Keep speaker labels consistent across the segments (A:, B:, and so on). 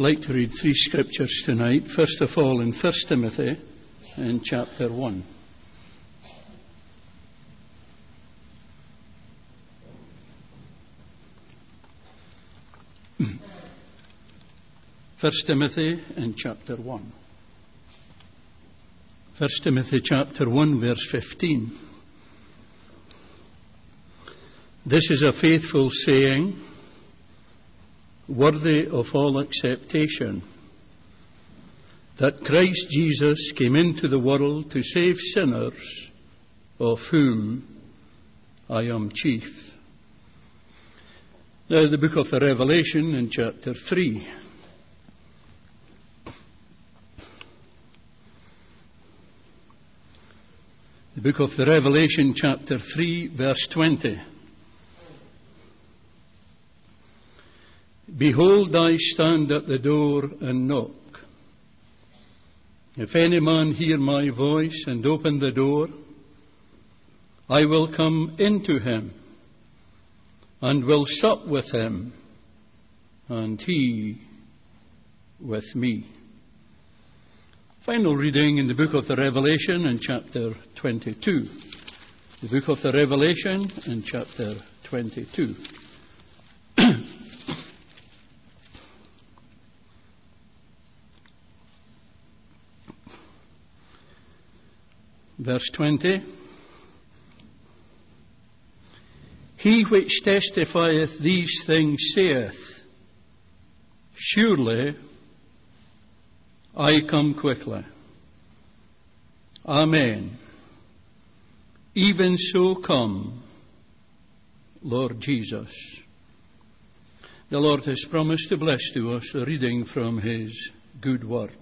A: like to read three scriptures tonight. First of all, in 1 Timothy, in chapter 1. First Timothy in chapter 1. 1 Timothy chapter 1, verse 15. This is a faithful saying, worthy of all acceptation, that Christ Jesus came into the world to save sinners, of whom I am chief. Now the book of the Revelation in chapter 3. The book of the Revelation, chapter 3, verse 20. Behold, I stand at the door and knock. If any man hear my voice and open the door, I will come into him and will sup with him, and he with me. Final reading in the book of the Revelation in chapter 22. The book of the Revelation in chapter 22. Verse 20. He which testifieth these things saith, surely I come quickly. Amen. Even so come, Lord Jesus. The Lord has promised to bless to us a reading from His good word.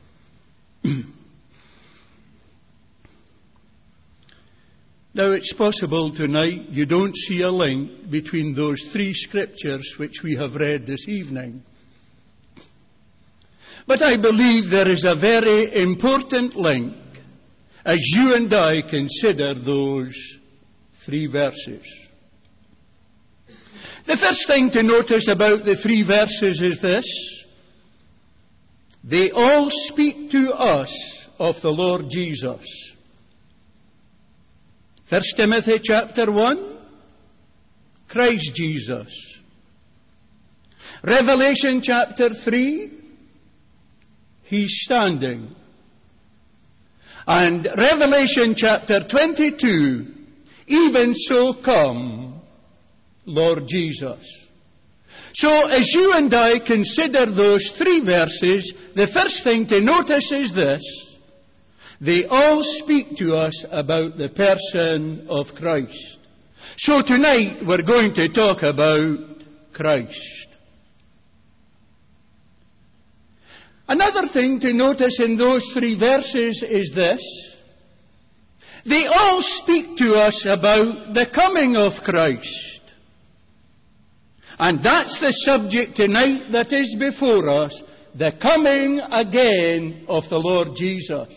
A: Now it's possible tonight you don't see a link between those three scriptures which we have read this evening. But I believe there is a very important link as you and I consider those three verses. The first thing to notice about the three verses is this. They all speak to us of the Lord Jesus. 1 Timothy chapter 1, Christ Jesus. Revelation chapter 3, He's standing. And Revelation chapter 22, even so come, Lord Jesus. So as you and I consider those three verses, the first thing to notice is this. They all speak to us about the person of Christ. So tonight we're going to talk about Christ. Another thing to notice in those three verses is this. They all speak to us about the coming of Christ. And that's the subject tonight that is before us, the coming again of the Lord Jesus.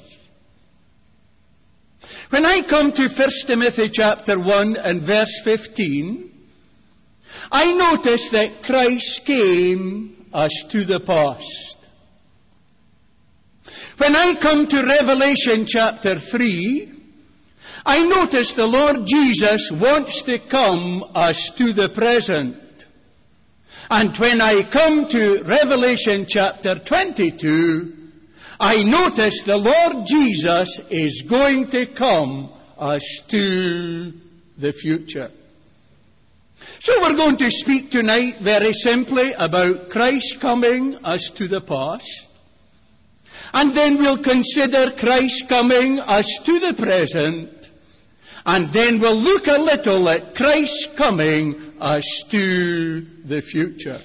A: When I come to 1 Timothy chapter 1 and verse 15, I notice that Christ came as to the past. When I come to Revelation chapter 3, I notice the Lord Jesus wants to come as to the present. And when I come to Revelation chapter 22, I notice the Lord Jesus is going to come as to the future. So we're going to speak tonight very simply about Christ coming as to the past. And then we'll consider Christ coming as to the present. And then we'll look a little at Christ coming as to the future.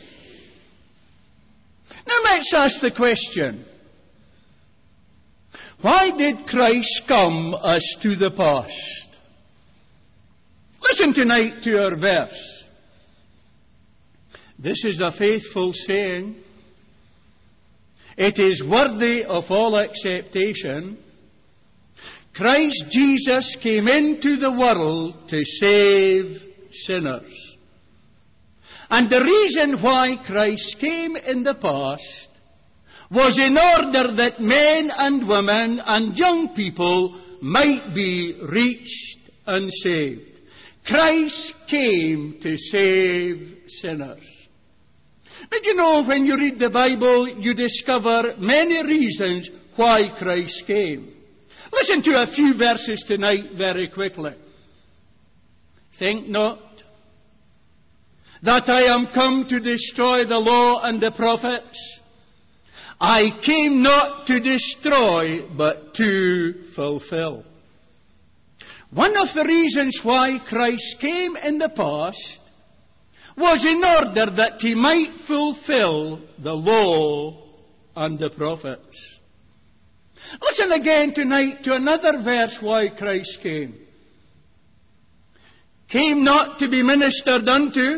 A: Now let's ask the question. Why did Christ come as to the past? Listen tonight to our verse. This is a faithful saying. It is worthy of all acceptation. Christ Jesus came into the world to save sinners. And the reason why Christ came in the past was in order that men and women and young people might be reached and saved. Christ came to save sinners. But you know, when you read the Bible, you discover many reasons why Christ came. Listen to a few verses tonight very quickly. Think not that I am come to destroy the law and the prophets. I came not to destroy, but to fulfill. One of the reasons why Christ came in the past was in order that he might fulfill the law and the prophets. Listen again tonight to another verse why Christ came. Came not to be ministered unto,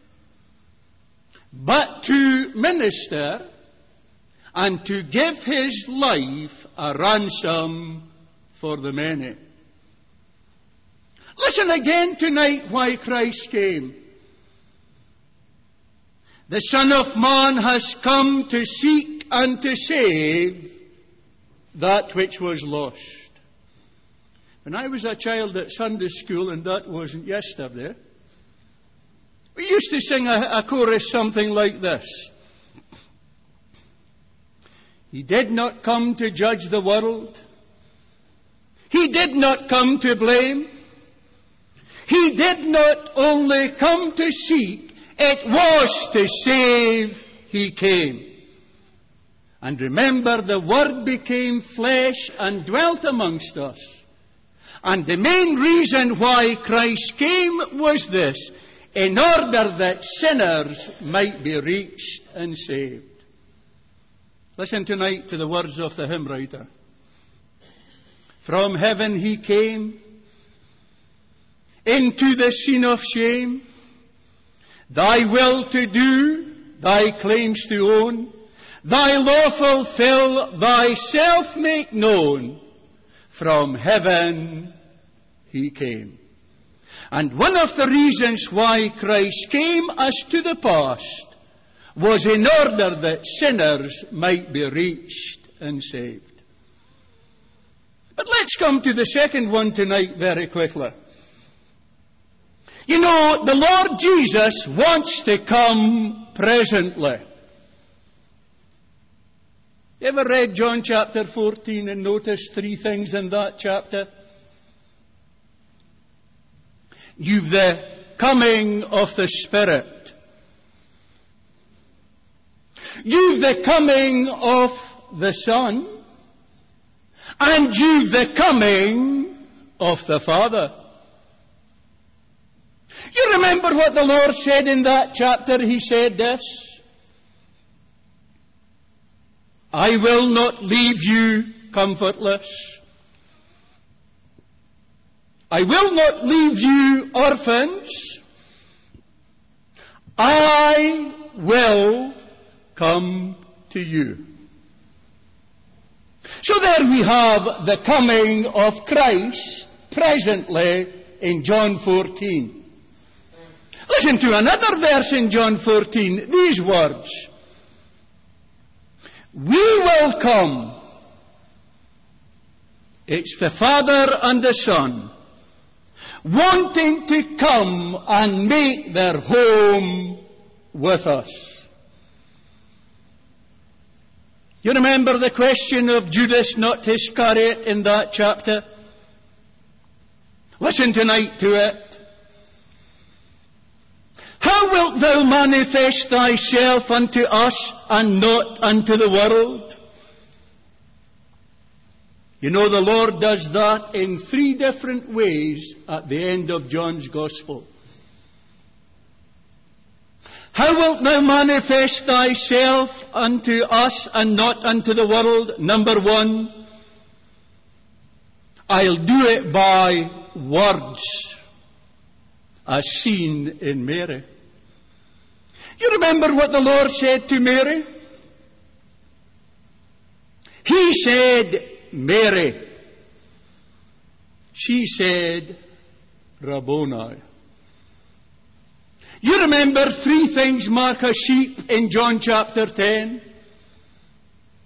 A: but to minister and to give his life a ransom for the many. Listen again tonight why Christ came. The Son of Man has come to seek and to save that which was lost. When I was a child at Sunday school, and that wasn't yesterday, we used to sing a chorus something like this. He did not come to judge the world. He did not come to blame. He did not only come to seek, it was to save he came. And remember, the Word became flesh and dwelt amongst us. And the main reason why Christ came was this: in order that sinners might be reached and saved. Listen tonight to the words of the hymn writer. From heaven he came into the scene of shame, thy will to do, thy claims to own, thy law fulfill, thyself make known. From heaven he came. And one of the reasons why Christ came as to the past was in order that sinners might be reached and saved. But let's come to the second one tonight very quickly. You know, the Lord Jesus wants to come presently. You ever read John chapter 14 and noticed three things in that chapter? You've the coming of the Spirit. You've the coming of the Son. And you've the coming of the Father. You remember what the Lord said in that chapter? He said this: I will not leave you comfortless. I will not leave you orphans. I will come to you. So there we have the coming of Christ presently in John 14. Listen to another verse in John 14, these words: we will come. It's the Father and the Son wanting to come and make their home with us. You remember the question of Judas not Iscariot in that chapter? Listen tonight to it. How wilt thou manifest thyself unto us and not unto the world? You know, the Lord does that in three different ways at the end of John's Gospel. How wilt thou manifest thyself unto us and not unto the world? Number one, I'll do it by words, as seen in Mary. You remember what the Lord said to Mary? He said, Mary. She said, Rabboni. You remember three things mark a sheep in John chapter 10?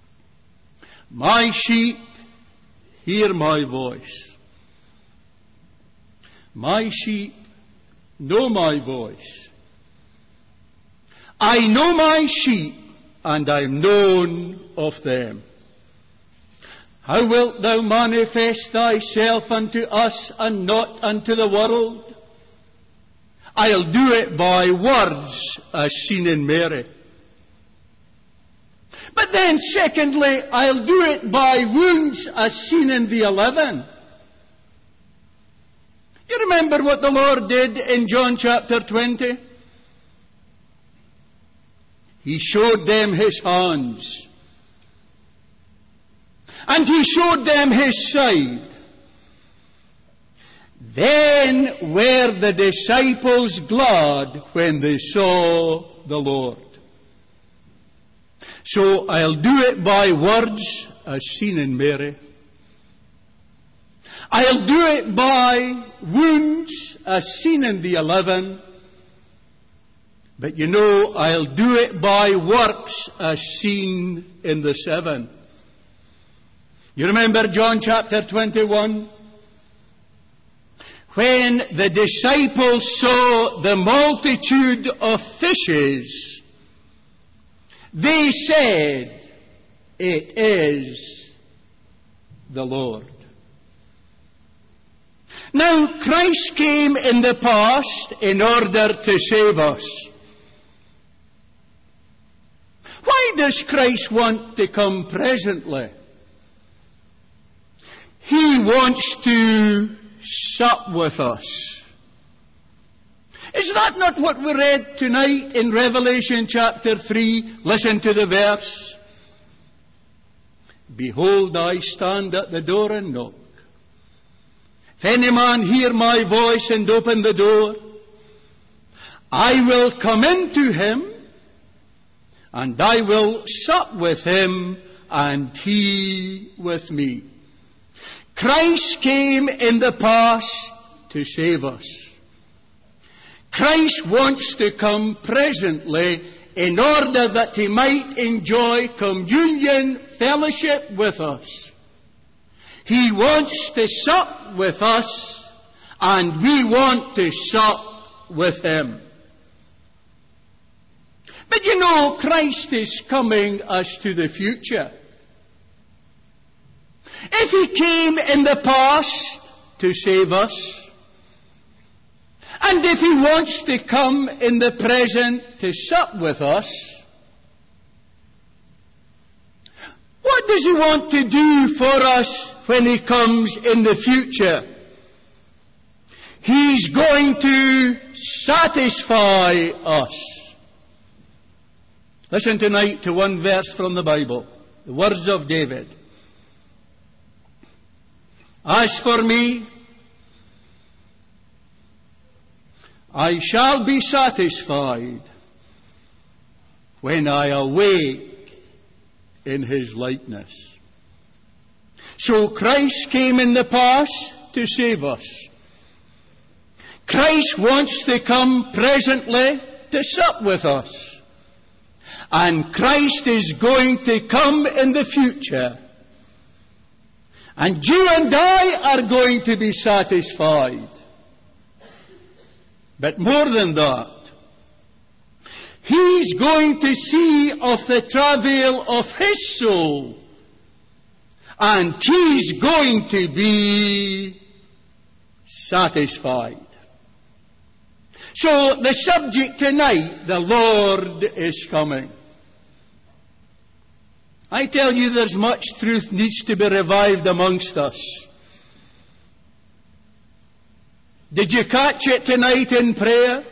A: My sheep hear my voice. My sheep know my voice. I know my sheep, and I am known of them. How wilt thou manifest thyself unto us, and not unto the world? I'll do it by words, as seen in Mary. But then, secondly, I'll do it by wounds, as seen in the 11. You remember what the Lord did in John chapter 20? He showed them His hands. And He showed them His side. Then were the disciples glad when they saw the Lord. So I'll do it by words, as seen in Mary. I'll do it by wounds, as seen in the 11. But you know, I'll do it by works, as seen in the 7. You remember John chapter 21? When the disciples saw the multitude of fishes, they said, "It is the Lord." Now, Christ came in the past in order to save us. Why does Christ want to come presently? He wants to sup with us. Is that not what we read tonight in Revelation chapter 3? Listen to the verse. Behold, I stand at the door and knock. If any man hear my voice and open the door, I will come into him, and I will sup with him, and he with me. Christ came in the past to save us. Christ wants to come presently in order that He might enjoy communion, fellowship with us. He wants to sup with us, and we want to sup with Him. But you know, Christ is coming as to the future. If He came in the past to save us, and if He wants to come in the present to sup with us, what does He want to do for us when He comes in the future? He's going to satisfy us. Listen tonight to one verse from the Bible, the words of David. As for me, I shall be satisfied when I awake in His likeness. So Christ came in the past to save us. Christ wants to come presently to sup with us. And Christ is going to come in the future. And you and I are going to be satisfied. But more than that, He's going to see of the travail of His soul. And He's going to be satisfied. So the subject tonight, the Lord is coming. I tell you, there's much truth needs to be revived amongst us. Did you catch it tonight in prayer?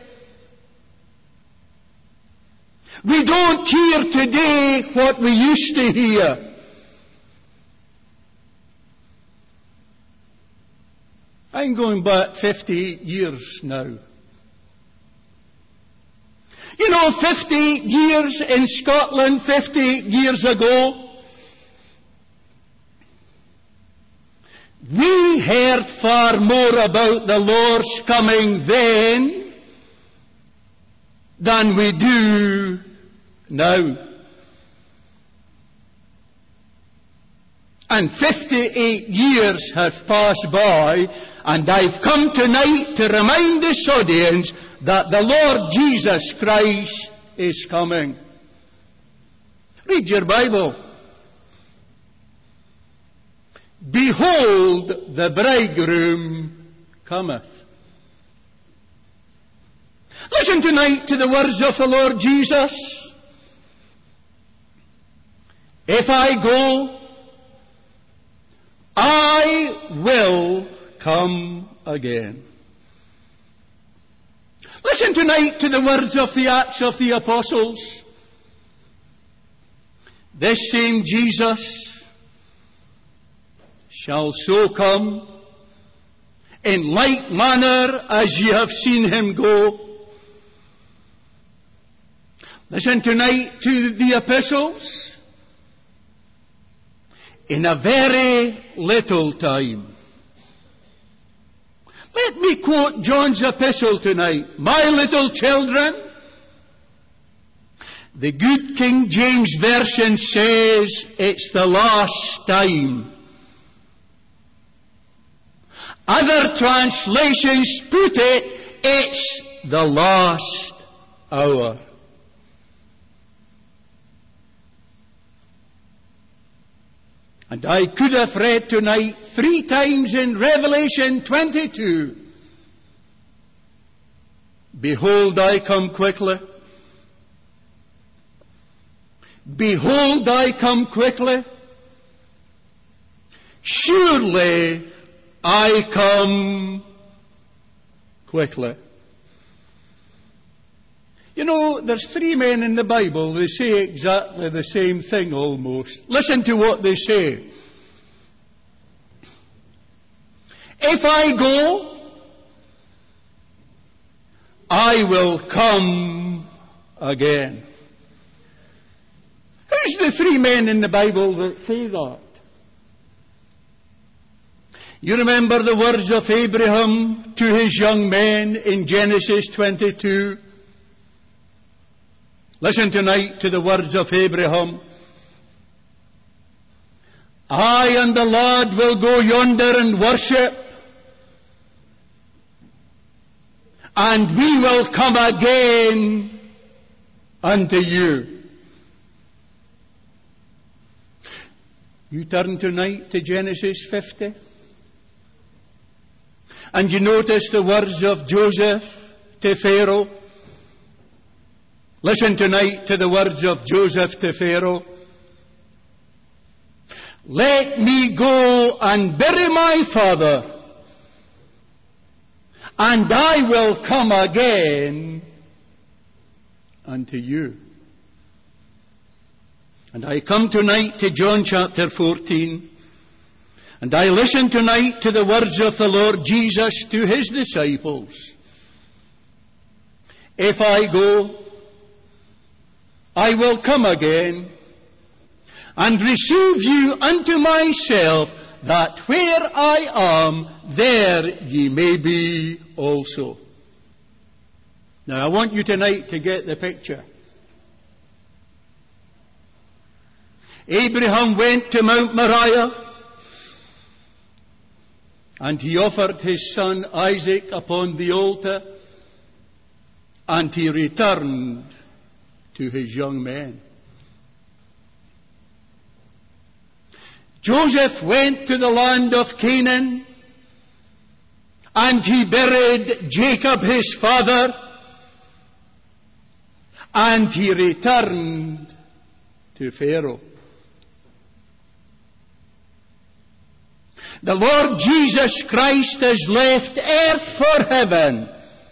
A: We don't hear today what we used to hear. I'm going back 58 years now. You know, 58 years in Scotland, 58 years ago, we heard far more about the Lord's coming then than we do now. And 58 years have passed by, and I've come tonight to remind this audience that the Lord Jesus Christ is coming. Read your Bible. Behold, the bridegroom cometh. Listen tonight to the words of the Lord Jesus. If I go, I will come again. Listen tonight to the words of the Acts of the Apostles. This same Jesus shall so come in like manner as ye have seen him go. Listen tonight to the epistles. In a very little time. Let me quote John's epistle tonight. My little children, the good King James Version says it's the last time. Other translations put it's the last hour. And I could have read tonight 3 times in Revelation 22. Behold, I come quickly. Behold, I come quickly. Surely I come quickly. You know, there's 3 men in the Bible, they say exactly the same thing almost. Listen to what they say. If I go, I will come again. Who's the 3 men in the Bible that say that? You remember the words of Abraham to his young men in Genesis 22? Listen tonight to the words of Abraham. I and the lad will go yonder and worship, and we will come again unto you. You turn tonight to Genesis 50, and you notice the words of Joseph to Pharaoh. Listen tonight to the words of Joseph to Pharaoh. Let me go and bury my father, and I will come again unto you. And I come tonight to John chapter 14, and I listen tonight to the words of the Lord Jesus to his disciples. If I go, I will come again and receive you unto myself, that where I am, there ye may be also. Now I want you tonight to get the picture. Abraham went to Mount Moriah, and he offered his son Isaac upon the altar, and he returned to his young men. Joseph went to the land of Canaan, and he buried Jacob his father, and he returned to Pharaoh. The Lord Jesus Christ has left earth for heaven,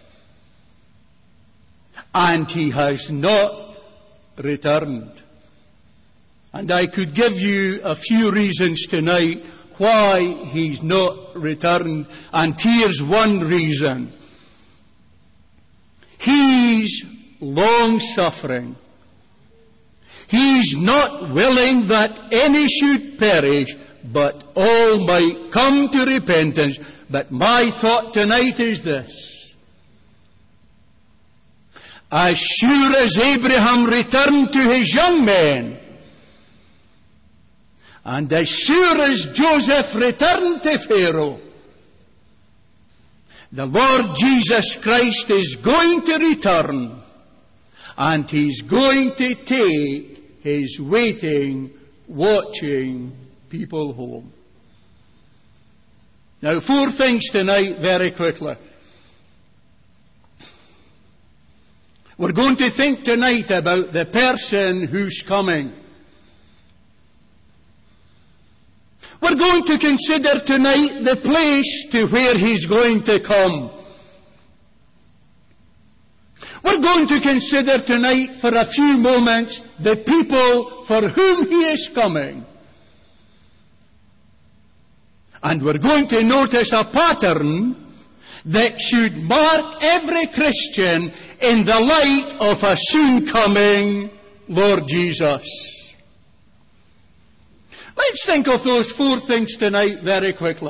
A: and he has not returned. And I could give you a few reasons tonight why he's not returned. And here's one reason. He's long-suffering. He's not willing that any should perish, but all might come to repentance. But my thought tonight is this. As sure as Abraham returned to his young men, And as sure as Joseph returned to Pharaoh, the Lord Jesus Christ is going to return, and He's going to take His waiting, watching people home. Now, 4 things tonight very quickly. We're going to think tonight about the person who's coming. We're going to consider tonight the place to where He's going to come. We're going to consider tonight for a few moments the people for whom He is coming. And we're going to notice a pattern that should mark every Christian in the light of a soon coming Lord Jesus. Let's think of those 4 things tonight very quickly.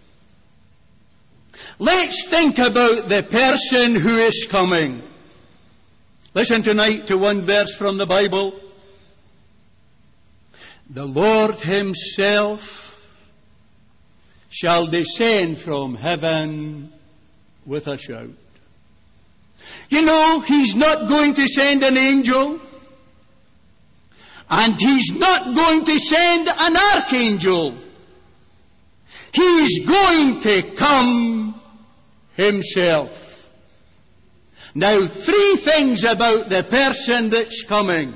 A: Let's think about the person who is coming. Listen tonight to one verse from the Bible. The Lord Himself shall descend from heaven with a shout. You know, He's not going to send an angel. And He's not going to send an archangel. He's going to come Himself. Now, 3 things about the person that's coming.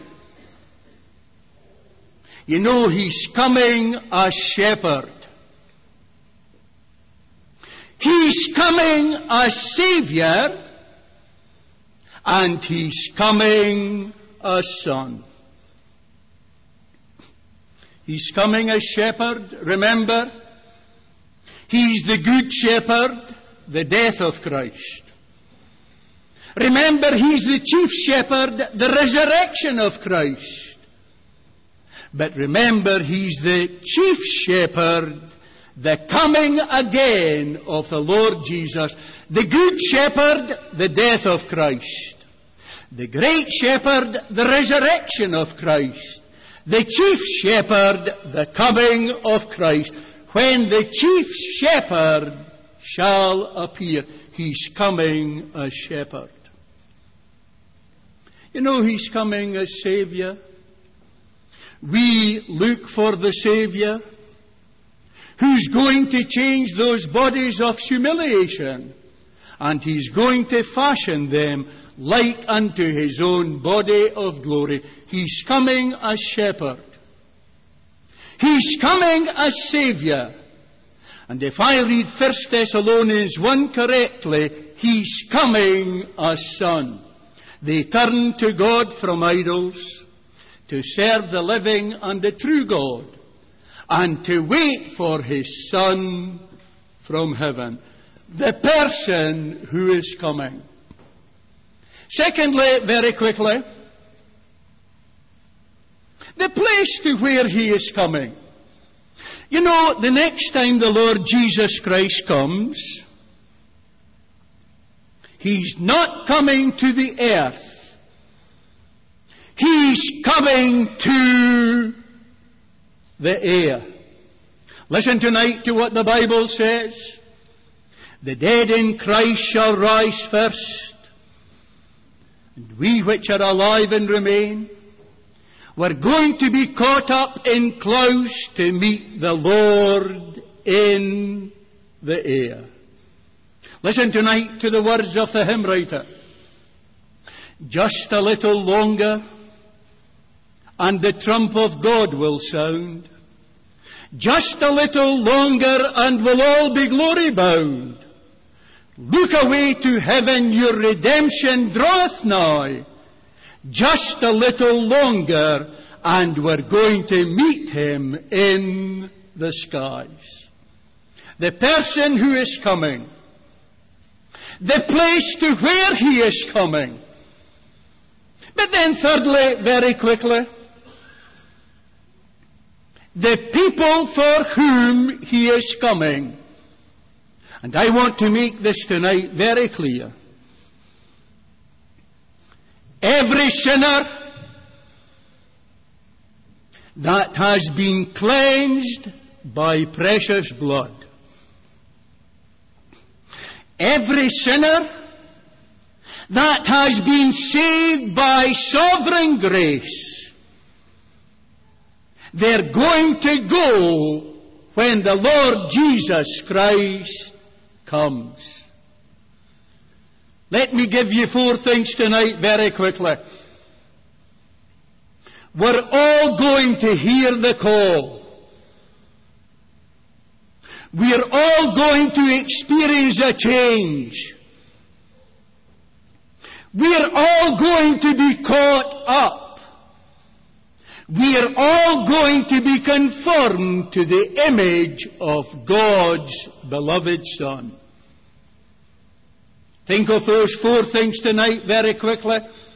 A: You know, He's coming a shepherd. He's coming a Saviour. And He's coming a Son. He's coming as shepherd, remember? He's the good shepherd, the death of Christ. Remember, He's the chief shepherd, the resurrection of Christ. But remember, He's the chief shepherd, the coming again of the Lord Jesus. The good shepherd, the death of Christ. The great shepherd, the resurrection of Christ. The chief shepherd, the coming of Christ. When the chief shepherd shall appear, He's coming as shepherd. You know, He's coming as Saviour. We look for the Saviour who's going to change those bodies of humiliation, and He's going to fashion them like unto His own body of glory. He's coming as shepherd. He's coming as Saviour. And if I read 1 Thessalonians 1 correctly, He's coming as Son. They turn to God from idols to serve the living and the true God, and to wait for His Son from heaven. The person who is coming. Secondly, very quickly, the place to where He is coming. You know, the next time the Lord Jesus Christ comes, He's not coming to the earth. He's coming to the air. Listen tonight to what the Bible says. The dead in Christ shall rise first. And we which are alive and remain, we're going to be caught up in clouds to meet the Lord in the air. Listen tonight to the words of the hymn writer. Just a little longer, and the trump of God will sound. Just a little longer, and we'll all be glory bound. Look away to heaven, your redemption draweth nigh. Just a little longer, and we're going to meet Him in the skies. The person who is coming. The place to where He is coming. But then thirdly, very quickly, the people for whom He is coming. And I want to make this tonight very clear. Every sinner, that has been cleansed by precious blood. Every sinner that has been saved by sovereign grace, they're going to go when the Lord Jesus Christ comes. Let me give you 4 things tonight very quickly. We're all going to hear the call. We're all going to experience a change. We're all going to be caught up. We're all going to be conformed to the image of God's beloved Son. Think of those 4 things tonight very quickly.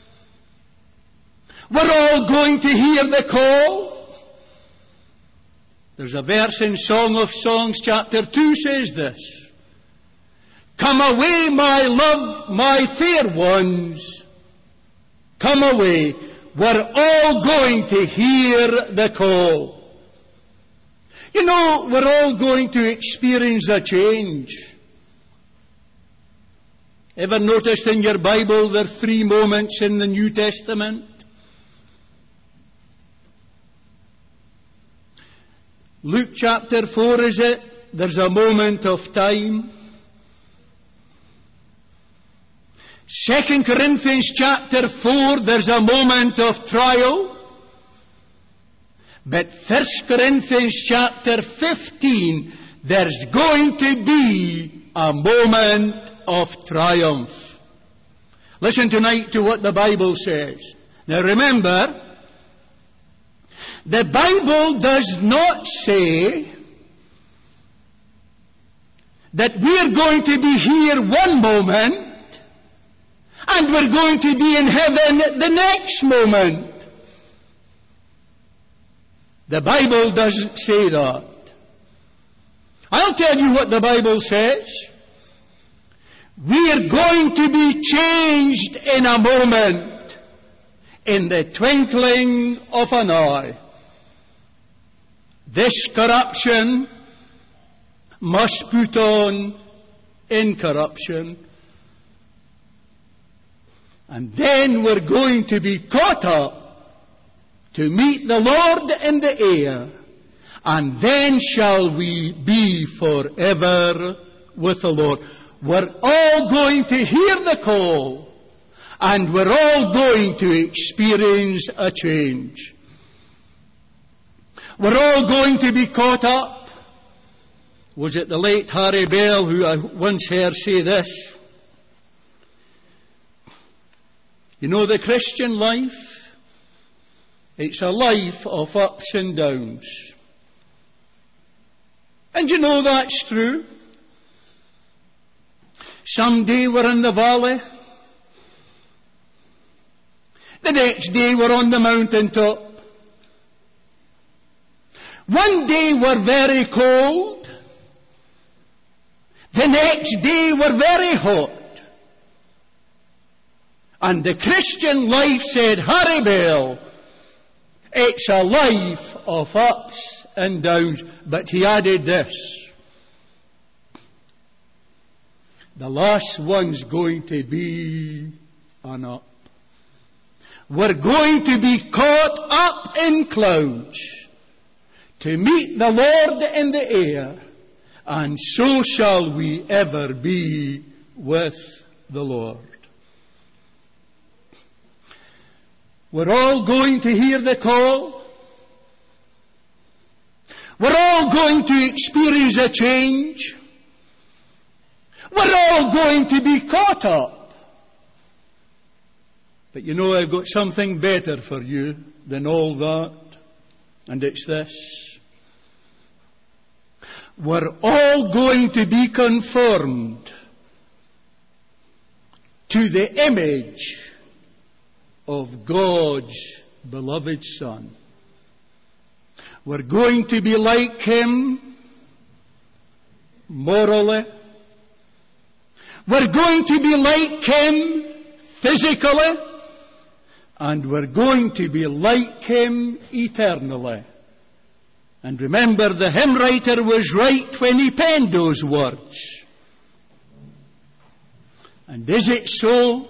A: We're all going to hear the call. There's a verse in Song of Songs chapter 2 says this. Come away, my love, my fair ones. Come away. We're all going to hear the call. You know, we're all going to experience a change. Ever noticed in your Bible there are 3 moments in the New Testament? Luke chapter 4, is it? There's a moment of time. 2 Corinthians chapter 4, there's a moment of trial. But 1 Corinthians chapter 15, there's going to be a moment of triumph. Listen tonight to what the Bible says. Now remember, the Bible does not say that we're going to be here one moment and we're going to be in heaven the next moment. The Bible doesn't say that. I'll tell you what the Bible says. We're going to be changed in a moment, in the twinkling of an eye. This corruption must put on incorruption. And then we're going to be caught up to meet the Lord in the air. And then shall we be forever with the Lord. We're all going to hear the call. And we're all going to experience a change. We're all going to be caught up. Was it the late Harry Bell who I once heard say this? You know, the Christian life, it's a life of ups and downs. And you know that's true. Someday we're in the valley. The next day we're on the mountaintop. One day we're very cold. The next day we're very hot. And the Christian life, said Harry Bell, it's a life of ups and downs. But he added this. The last one's going to be an up. We're going to be caught up in clouds to meet the Lord in the air, and so shall we ever be with the Lord. We're all going to hear the call. We're all going to experience a change. We're all going to be caught up. But you know, I've got something better for you than all that. And it's this. We're all going to be conformed to the image of God's beloved Son. We're going to be like Him morally. We're going to be like Him physically, And we're going to be like Him eternally. And remember, the hymn writer was right when he penned those words. And is it so?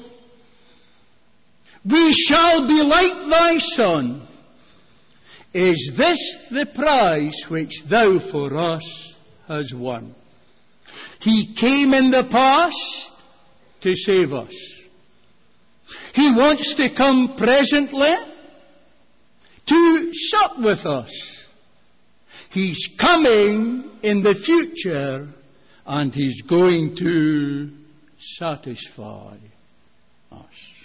A: We shall be like thy Son. Is this the prize which thou for us hast won? He came in the past to save us. He wants to come presently to sup with us. He's coming in the future, and He's going to satisfy us.